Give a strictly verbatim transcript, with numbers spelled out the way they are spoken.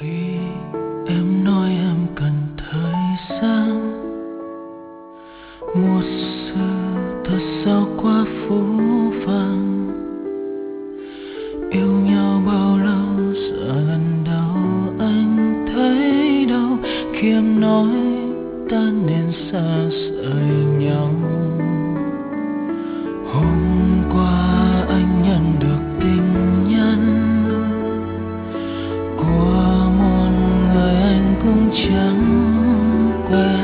Khi em nói em cần thời gian, một sự thật sao quá phũ phàng. Yêu nhau bao lâu giờ lần đầu anh thấy đau khi em nói ta nên xa rời nhau. Hôm qua anh nhận được tin nhắn của một người anh cũng chẳng quen.